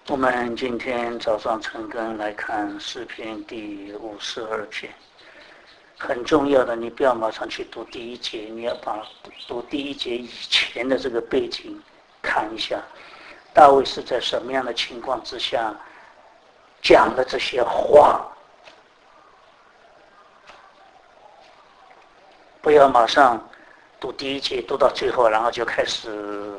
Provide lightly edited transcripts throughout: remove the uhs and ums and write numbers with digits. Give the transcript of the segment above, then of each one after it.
我们今天早上晨更来看诗篇第52篇，很重要的，你不要马上去读第一节，你要把读第一节以前的这个背景看一下，大卫是在什么样的情况之下讲的这些话。不要马上读第一节读到最后，然后就开始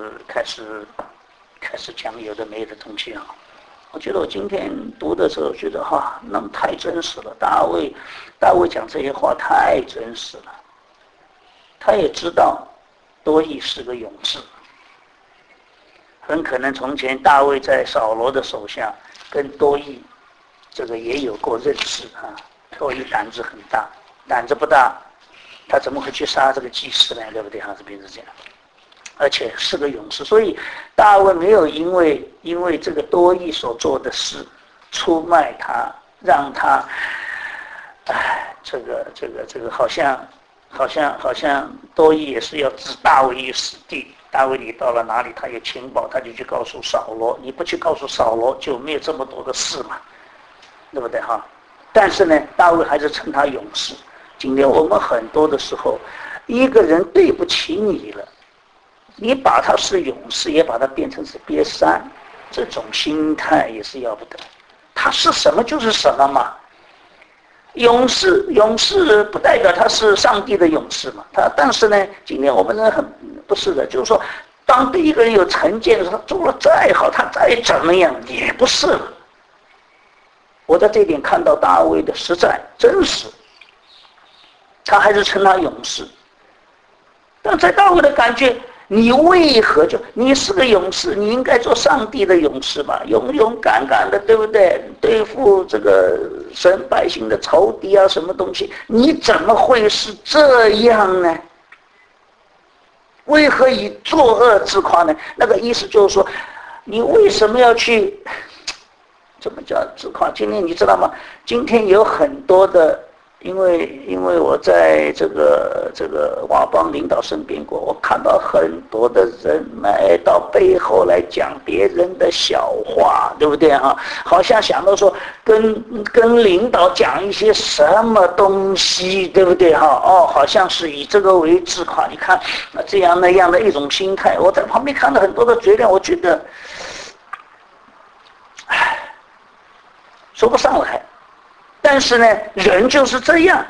讲有的没的东西啊！我觉得我今天读的时候，觉得那么太真实了。大卫讲这些话太真实了。他也知道多益是个勇士，很可能从前大卫在扫罗的手下跟多益这个也有过认识啊。多益胆子很大，胆子不大，他怎么会去杀这个祭司呢？对不对？这边是这样。而且是个勇士，所以大卫没有因为这个多益所做的事出卖他，让他，这个好像多益也是要置大卫于死地。大卫你到了哪里，他有情报，他就去告诉扫罗，你不去告诉扫罗，就没有这么多的事嘛，对不对哈？但是呢，大卫还是称他勇士。今天我们很多的时候，一个人对不起你了，你把他是勇士，也把他变成是瘪三，这种心态也是要不得。他是什么就是什么嘛。勇士不代表他是上帝的勇士嘛。但是呢，今天我们人很不是的，就是说，当对一个人有成见的时候，他做了再好，他再怎么样也不是了。我在这点看到大卫的实在真实，他还是称他勇士。但在大卫的感觉，你为何你是个勇士，你应该做上帝的勇士嘛，勇勇敢敢的，对不对？对付这个神百姓的仇敌啊，什么东西？你怎么会是这样呢？为何以作恶自夸呢？那个意思就是说，你为什么要去？怎么叫自夸？今天你知道吗？今天有很多的。因为我在这个华邦领导身边过，我看到很多的人来到背后来讲别人的小话，对不对啊？好像想到说跟领导讲一些什么东西，对不对哈？好像是以这个为自夸。你看这样那样的一种心态，我在旁边看到很多的嘴脸，我觉得，说不上来。但是呢，人就是这样，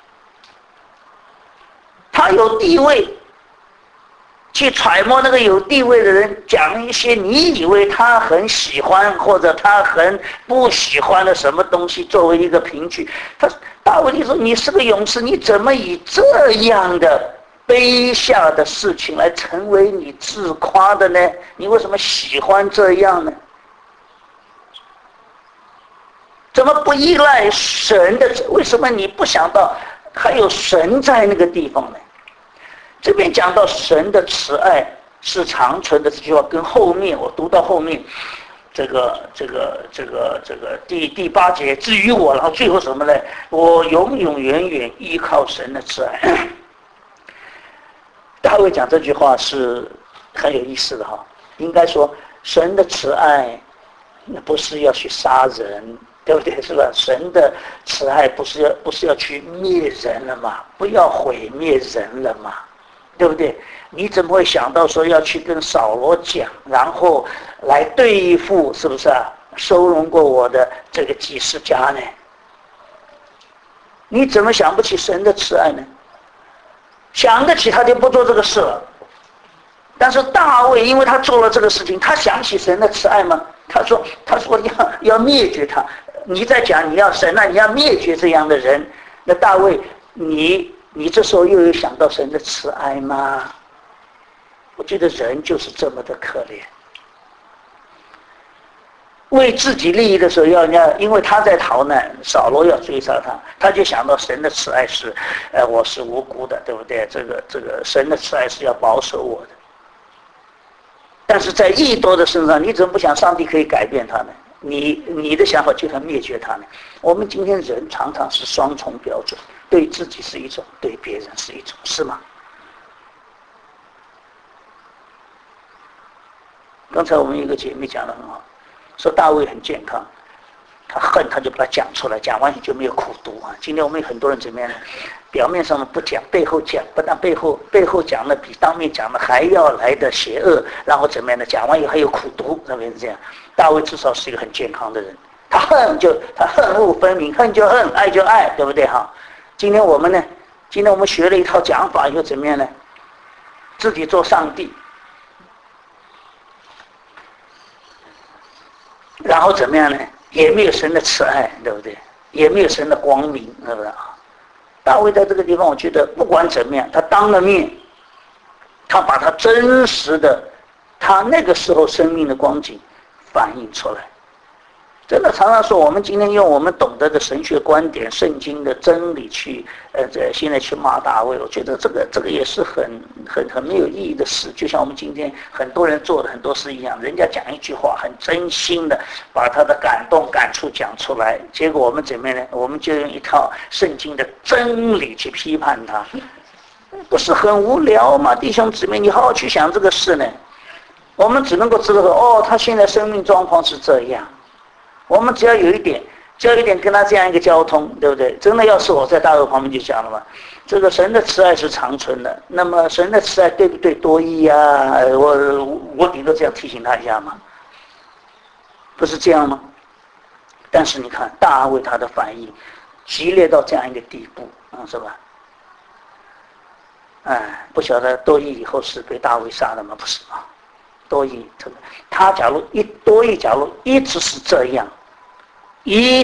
他有地位，去揣摩那个有地位的人讲一些你以为他很喜欢或者他很不喜欢的什么东西作为一个凭据。大卫说你是个勇士，你怎么以这样的卑下的事情来成为你自夸的呢？你为什么喜欢这样呢？怎么不依赖神的？为什么你不想到还有神在那个地方呢？这边讲到神的慈爱是长存的这句话，跟后面我读到后面这个第8节，至于我，然后最后什么呢？我永永远远依靠神的慈爱。大卫讲这句话是很有意思的哈，应该说神的慈爱不是要去杀人。对不对？是吧？神的慈爱不是要去灭人了嘛？不要毁灭人了嘛？对不对？你怎么会想到说要去跟扫罗讲，然后来对付，是不是啊？收容过我的这个祭司家呢？你怎么想不起神的慈爱呢？想得起他就不做这个事了。但是大卫因为他做了这个事情，他想起神的慈爱吗？他说要灭绝他。你在讲你要神啊，你要灭绝这样的人，那大卫，你这时候又有想到神的慈爱吗？我觉得人就是这么的可怜，为自己利益的时候因为他在逃难，扫罗要追杀他，他就想到神的慈爱是，我是无辜的，对不对？这个神的慈爱是要保守我的。但是在异多的身上，你怎么不想上帝可以改变他呢？你的想法就想灭绝他呢？我们今天人常常是双重标准，对自己是一种，对别人是一种，是吗？刚才我们一个姐妹讲得很好， 说大卫很健康，他恨他就把它讲出来，讲完你就没有苦读啊。今天我们有很多人怎么样呢？表面上不讲，背后讲，不但背后讲的比当面讲的还要来的邪恶，然后怎么样呢？讲完以后还有苦读，认为是这样。大卫至少是一个很健康的人，他恨恶分明，恨就恨，爱就爱，对不对哈？今天我们呢？今天我们学了一套讲法以后怎么样呢？自己做上帝，然后怎么样呢？也没有神的慈爱，对不对？也没有神的光明，是不是？大卫在这个地方，我觉得不管怎么样，他当了面，他把他真实的，他那个时候生命的光景反映出来。真的常常说，我们今天用我们懂得的神学观点、圣经的真理去，现在去骂大卫，我觉得这个也是很没有意义的事。就像我们今天很多人做的很多事一样，人家讲一句话，很真心的把他的感动、感触讲出来，结果我们怎么样呢？我们就用一套圣经的真理去批判他，不是很无聊吗？弟兄姊妹，你好好去想这个事呢。我们只能够知道说，哦，他现在生命状况是这样。我们只要有一点跟他这样一个交通，对不对？真的要是我在大卫旁边就讲了嘛，这个神的慈爱是长存的，那么神的慈爱对不对多义啊？我顶多这样提醒他一下嘛，不是这样吗？但是你看大卫他的反应激烈到这样一个地步，是吧？不晓得多义以后是被大卫杀的吗？不是啊。多益这个，他假如一直是这样，以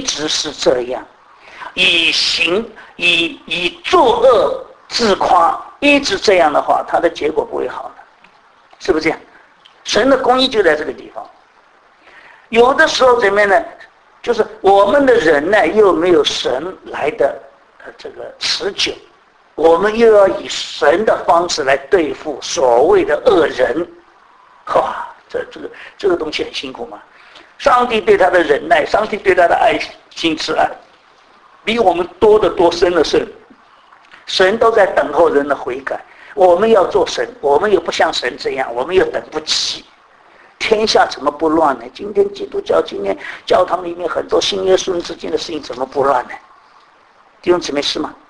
作恶自夸，一直这样的话，他的结果不会好的，是不是这样？神的公义就在这个地方。有的时候怎么样呢？就是我们的忍耐又没有神来的这个持久，我们又要以神的方式来对付所谓的恶人。哇，这个东西很辛苦嘛！上帝对他的忍耐，上帝对他的爱心慈爱，比我们多得多，深的深。神都在等候人的悔改，我们要做神，我们又不像神这样，我们又等不起。天下怎么不乱呢？今天基督教，今天教堂里面很多新耶稣之间的事情怎么不乱呢？弟兄姊妹是吗？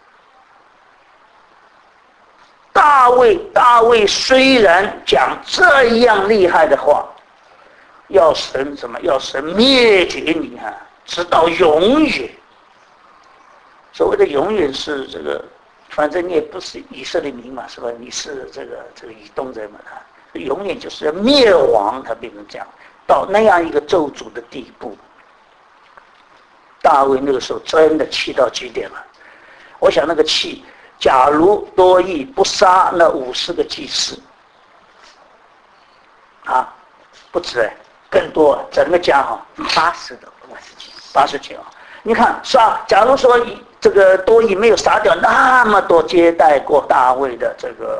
大卫虽然讲这样厉害的话，要神什么？要神灭绝你啊，直到永远。所谓的永远是这个，反正你也不是以色列民嘛，是吧？你是这个以东人嘛，永远就是要灭亡，他变成这样，到那样一个咒诅的地步。大卫那个时候真的气到极点了，我想那个气。假如多益不杀那50个祭司，不止更多，整个家80几你看假如说这个多益没有杀掉那么多接待过大卫的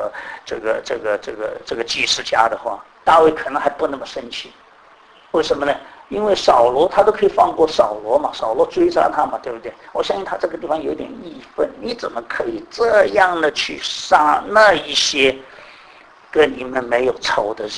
这个祭司家的话，大卫可能还不那么生气。为什么呢？因为扫罗他都可以放过扫罗嘛，扫罗追杀他嘛，对不对？我相信他这个地方有点义愤，你怎么可以这样的去杀那一些跟你们没有仇的人？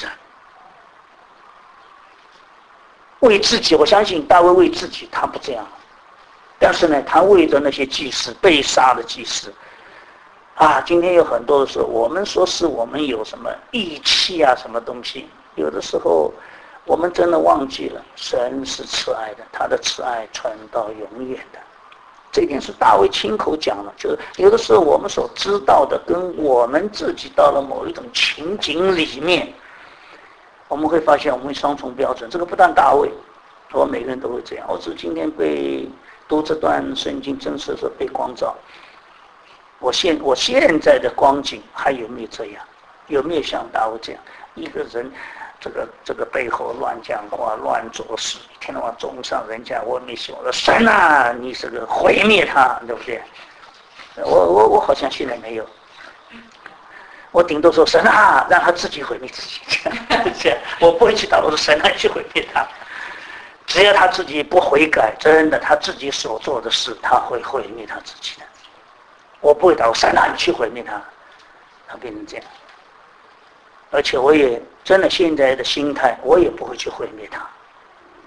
为自己，我相信大卫为自己他不这样，但是呢，他为着那些祭司被杀的祭司今天有很多的时候，我们说是我们有什么义气啊，什么东西，有的时候。我们真的忘记了，神是慈爱的，他的慈爱传到永远的。这一点是大卫亲口讲了，就是有的时候我们所知道的，跟我们自己到了某一种情景里面，我们会发现我们双重标准。这个不但大卫，我每个人都会这样。我是今天被读这段圣经真实的时候被光照，我现在的光景还有没有这样？有没有像大卫这样一个人？这个背后乱讲话、乱做事，一天到晚中伤人家，我没信我说神啊，你这个毁灭他，对不对？我好像现在没有，我顶多说神啊，让他自己毁灭自己，这样我不会去祷告说神啊去毁灭他，只要他自己不悔改，真的他自己所做的事，他会毁灭他自己的。我不会祷告神啊你去毁灭他，他变成这样。而且我也真的现在的心态，我也不会去毁灭他，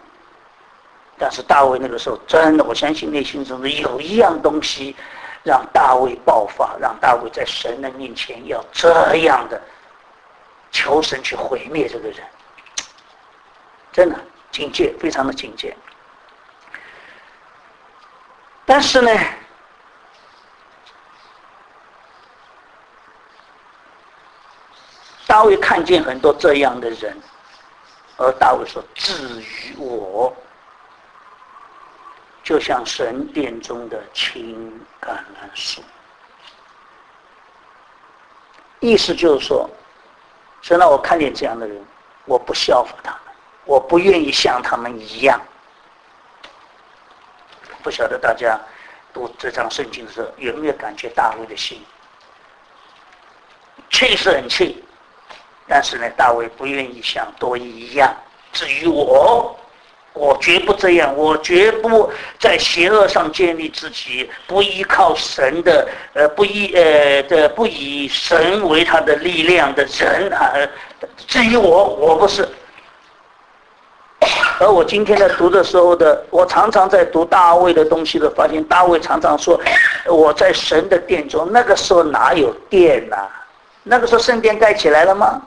但是大卫那个时候真的，我相信内心中的有一样东西，让大卫爆发，让大卫在神的面前要这样的求神去毁灭这个人，真的警戒，非常的警戒。但是呢，大卫看见很多这样的人，而大卫说：“至于我，就像神殿中的青橄榄树。”意思就是说，神让我看见这样的人，我不效法他们，我不愿意像他们一样。不晓得大家读这章圣经的时候有没有感觉大卫的心？气是很气，但是呢，大卫不愿意像多益一样。至于我绝不这样，我绝不在邪恶上建立自己，不依靠神的，不以神为他的力量的人啊。至于我不是。而我今天在读的时候我常常在读大卫的东西的，发现大卫常常说我在神的殿中，那个时候哪有殿啊？那个时候圣殿盖起来了吗？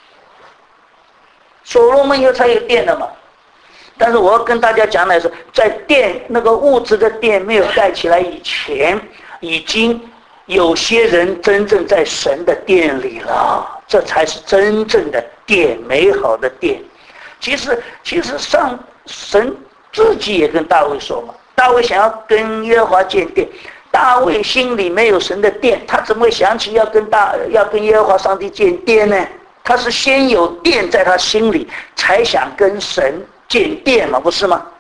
所罗门以后才有殿的嘛。但是我要跟大家讲的是，在殿那个物质的殿没有盖起来以前，已经有些人真正在神的殿里了，这才是真正的殿，美好的殿。其实神自己也跟大卫说嘛，大卫想要跟耶和华建殿，大卫心里没有神的殿，他怎么会想起要跟耶和华上帝建殿呢？他是先有殿在他心里，才想跟神建殿嘛，不是吗？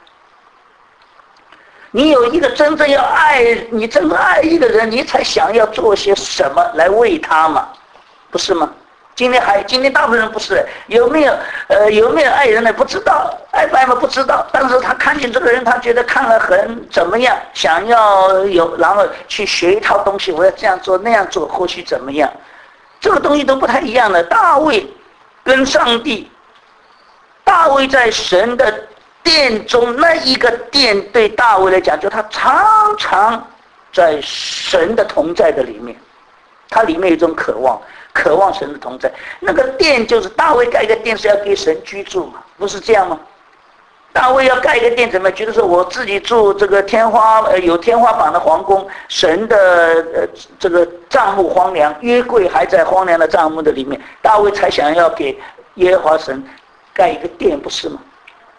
你有一个真正爱一个人，你才想要做些什么来为他嘛，不是吗？今天大部分人不是，有没有爱人呢？不知道，爱不爱嘛不知道。但是他看见这个人，他觉得看了很怎么样，想要然后去学一套东西，我要这样做那样做，或许怎么样，这个东西都不太一样的。大卫跟上帝，大卫在神的殿中，那一个殿对大卫来讲，就他常常在神的同在的里面，他里面有一种渴望神的同在。那个殿就是大卫盖一个殿是要给神居住嘛，不是这样吗？大卫要盖一个殿，怎么觉得说我自己住这个有天花板的皇宫，神的这个帐幕荒凉，约柜还在荒凉的帐幕的里面，大卫才想要给耶和华神盖一个殿，不是吗？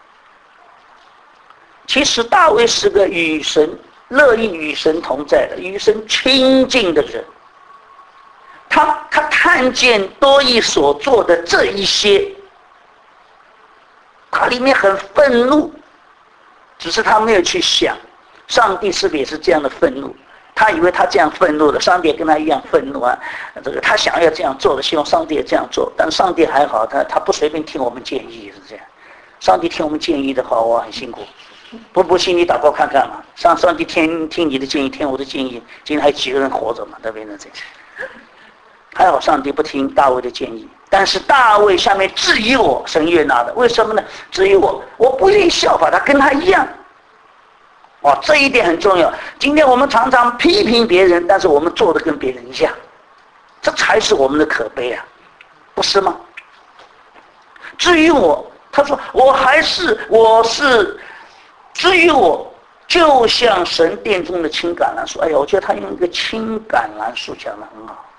其实大卫是个乐意与神同在的，与神亲近的人。他看见多益所做的这一些，他里面很愤怒，只是他没有去想，上帝是不是也是这样的愤怒？他以为他这样愤怒的，上帝也跟他一样愤怒啊。他想要这样做的，希望上帝也这样做，但上帝还好，他不随便听我们建议，是这样。上帝听我们建议的话，哇，很辛苦。不信你祷告看看嘛，上帝听你的建议，听我的建议，今天还有几个人活着嘛？对不对？这样。还好上帝不听大卫的建议，但是大卫下面质疑我，神悦纳的，为什么呢？质疑我不愿意效法他，跟他一样。这一点很重要。今天我们常常批评别人，但是我们做的跟别人一样，这才是我们的可悲啊，不是吗？至于我，他说至于我，就像神殿中的青橄榄树。哎呀，我觉得他用一个青橄榄树讲得很好。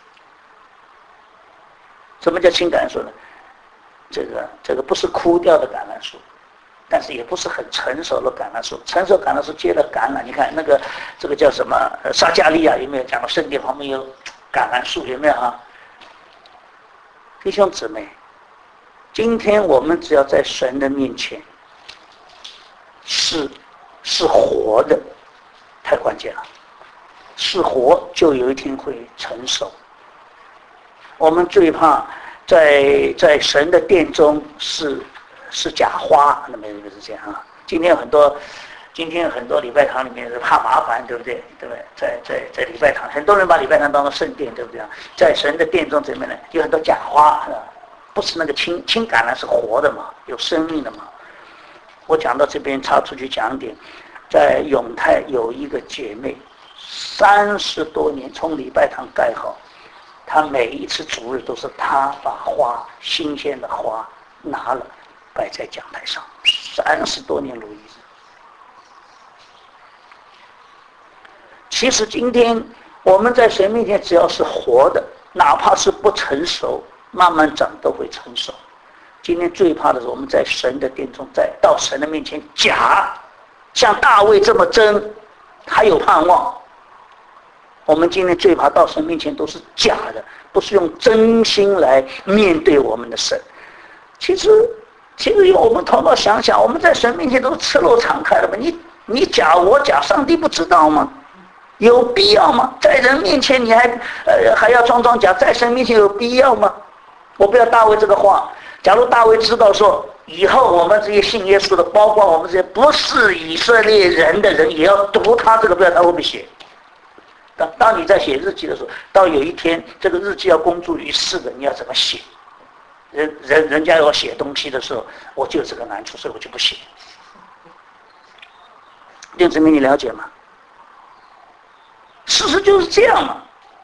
什么叫青橄榄树呢？这个不是枯掉的橄榄树，但是也不是很成熟的橄榄树。成熟橄榄树结了橄榄，你看这个叫什么？撒迦利亚有没有讲到圣殿旁边有橄榄树？有没有啊？弟兄姊妹，今天我们只要在神的面前是活的，太关键了。是活，就有一天会成熟。我们最怕在神的殿中是假花，那么就是这样啊。今天很多礼拜堂里面是怕麻烦，对不对？对不对？在礼拜堂，很多人把礼拜堂当作圣殿，对不对？在神的殿中怎么呢？有很多假花，不是那个青橄榄是活的嘛，有生命的嘛。 我讲到这边插出去讲点，在永泰有一个姐妹，30多年从礼拜堂盖好，她每一次主日都是她把花新鲜的花拿了摆在讲台上，30多年如一日。其实今天我们在神面前只要是活的，哪怕是不成熟，慢慢长都会成熟。今天最怕的是我们在神的殿中，到神的面前假，像大卫这么真，还有盼望。我们今天最怕到神面前都是假的，不是用真心来面对我们的神。其实用我们头脑想想，我们在神面前都赤裸敞开了吧？你假我假，上帝不知道吗？有必要吗？在人面前你还要装假，在神面前有必要吗？我不要大卫这个话。假如大卫知道说，以后我们这些信耶稣的，包括我们这些不是以色列人的人，也要读他这个，不知道他会不会写。当你在写日记的时候，到有一天这个日记要公诸于世的，你要怎么写？人家要写东西的时候，我就有这个难处，所以我就不写。弟兄姊妹，你了解吗？事实就是这样嘛。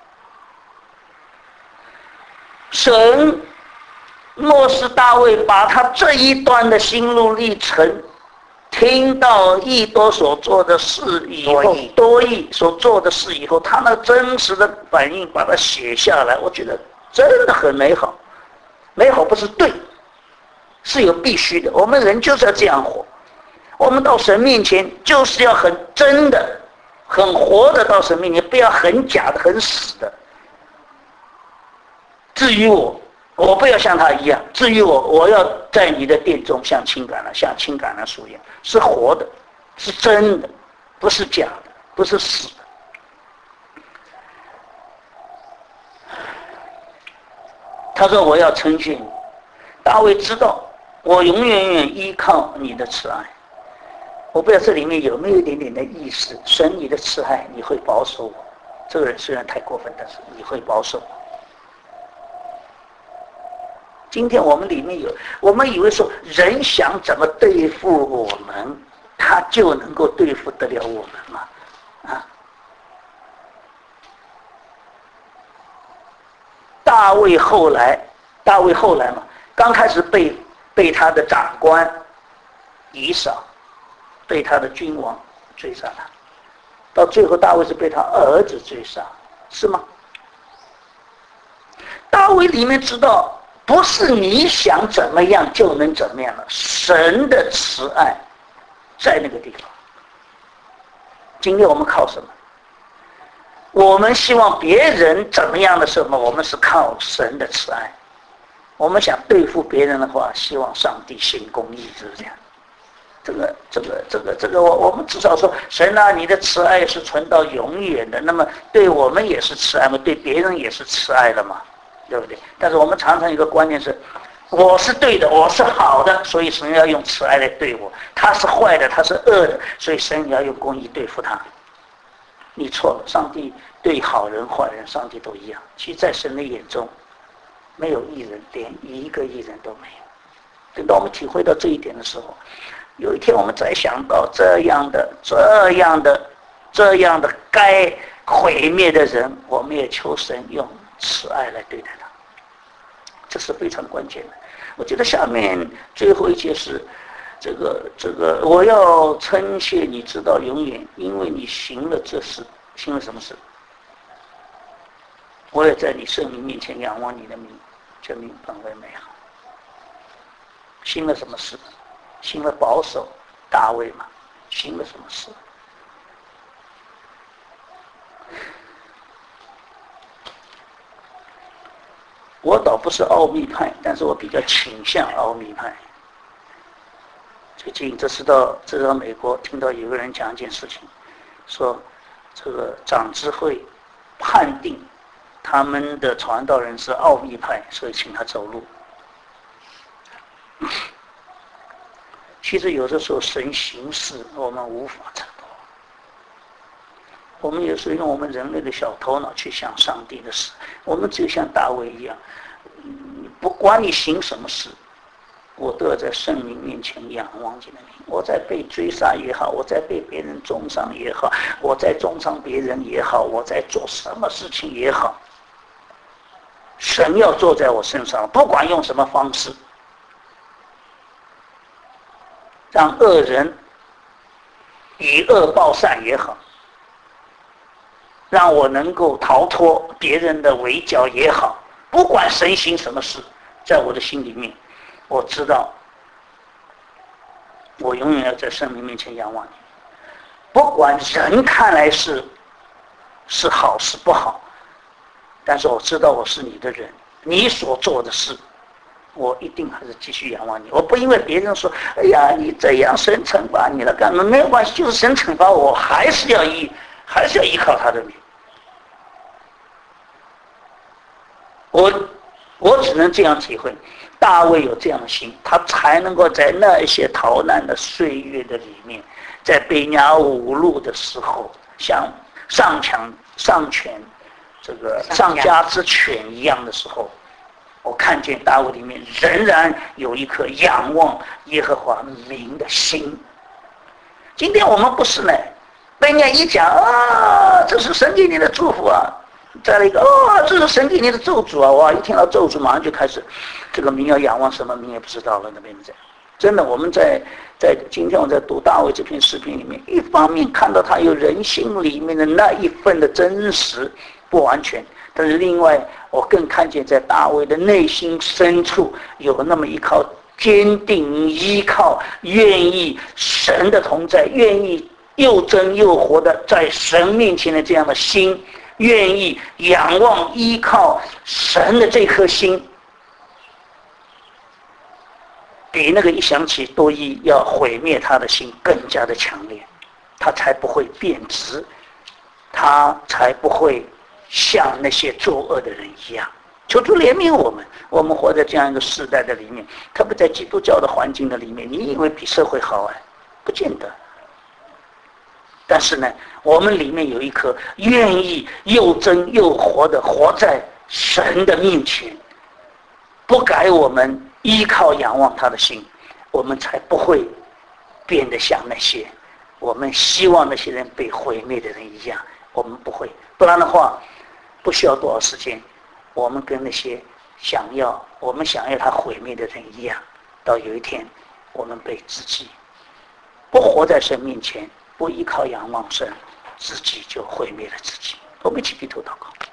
神若是大卫把他这一段的心路历程，听到以多所做的事以后，多益所做的事以后，他那真实的反应把它写下来，我觉得真的很美好。美好不是对，是有必须的。我们人就是要这样活，我们到神面前就是要很真的、很活的到神面前，不要很假的、很死的。至于我不要像他一样。至于我要在你的殿中像青橄榄树一样，是活的，是真的，不是假的，不是死的。他说我要称谢你。大卫知道我永远依靠你的慈爱。我不知道这里面有没有一点点的意思，神你的慈爱，你会保守我。这个人虽然太过分，但是你会保守我。今天我们里面有，我们以为说人想怎么对付我们，他就能够对付得了我们吗？大卫后来嘛，刚开始被他的长官以扫，被他的君王追杀他，到最后大卫是被他儿子追杀，是吗？大卫里面知道，不是你想怎么样就能怎么样了，神的慈爱在那个地方。今天我们靠什么？我们希望别人怎么样的时候，我们是靠神的慈爱。我们想对付别人的话，希望上帝行公义，是不是这样？这个，我们至少说，神啊，你的慈爱是存到永远的。那么对我们也是慈爱嘛，对别人也是慈爱的嘛，对不对？但是我们常常有一个观念是，我是对的，我是好的，所以神要用慈爱来对我；他是坏的，他是恶的，所以神要用公义对付他。你错了，上帝对好人坏人，上帝都一样。其实，在神的眼中，没有义人，连一个义人都没有。等到我们体会到这一点的时候，有一天我们再想到这样的该毁灭的人，我们也求神用慈爱来对待他，这是非常关键的。我觉得下面最后一节是这个，我要称谢你直到永远，因为你行了这事。行了什么事？我也在你圣名面前仰望你的名，这名本为美好。行了什么事？行了保守大卫嘛？行了什么事？我倒不是奥秘派，但是我比较倾向奥秘派。最近这次到美国，听到有个人讲一件事情，说这个长执会判定他们的传道人是奥秘派，所以请他走路。其实有的时候神行事我们无法掌握，我们有时候用我们人类的小头脑去想上帝的事，我们只有像大卫一样，不管你行什么事， 我都要在圣灵面前仰望你的名。我在被追杀也好，我在被别人重伤也好，我在重伤别人也好，我在做什么事情也好，神要坐在我身上，不管用什么方式，让恶人以恶报善也好，让我能够逃脱别人的围剿也好，不管神行什么事，在我的心里面，我知道我永远要在圣灵面前仰望你。不管人看来是好是不好，但是我知道我是你的人，你所做的事我一定还是继续仰望你。我不因为别人说哎呀你这样神惩罚你了干嘛，没有关系，就是神惩罚我，还是要依靠他的名。我只能这样体会，大卫有这样的心，他才能够在那一些逃难的岁月的里面，在被人家侮辱的时候，像上权这个上家之犬一样的时候，我看见大卫里面仍然有一颗仰望耶和华名的心。今天我们不是呢，被人家一讲啊，这是神给你的祝福啊，再来一个这是神给你的咒诅啊！哇，一听到咒诅，马上就开始这个名要仰望什么名也不知道了，那边在。真的，我们在今天我在读大卫这篇诗篇里面，一方面看到他有人性里面的那一份的真实不完全，但是另外我更看见在大卫的内心深处有那么一颗坚定依靠，愿意神的同在，愿意又真又活的在神面前的这样的心，愿意仰望依靠神的这颗心，比那个一想起多益要毁灭他的心更加的强烈，他才不会变质，他才不会像那些作恶的人一样。求主怜悯我们，我们活在这样一个时代的里面，特别在基督教的环境的里面，你以为比社会好不见得。但是呢，我们里面有一颗愿意又真又活的活在神的面前，不改我们依靠仰望他的心，我们才不会变得像那些我们希望那些人被毁灭的人一样。我们不会，不然的话不需要多少时间，我们跟那些我们想要他毁灭的人一样，到有一天我们被自己不活在神面前，不依靠仰望神，自己就毁灭了自己。我们一起低头祷告。